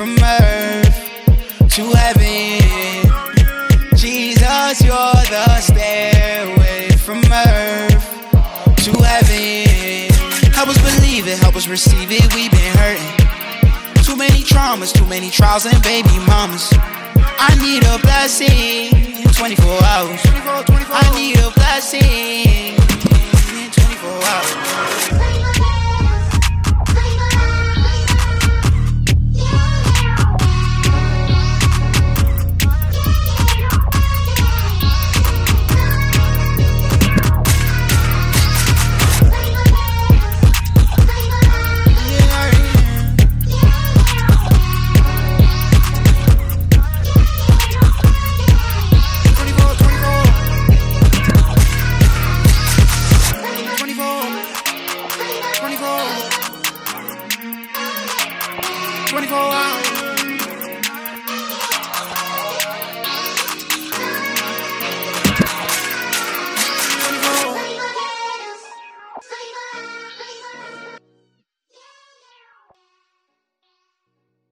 from earth to heaven. Jesus, you're the stairway from earth to heaven. Help us believe it, help us receive it, we've been hurting. Too many traumas, too many trials and baby mamas. I need a blessing in 24 hours. I need a blessing in 24 hours. Twenty-four hours.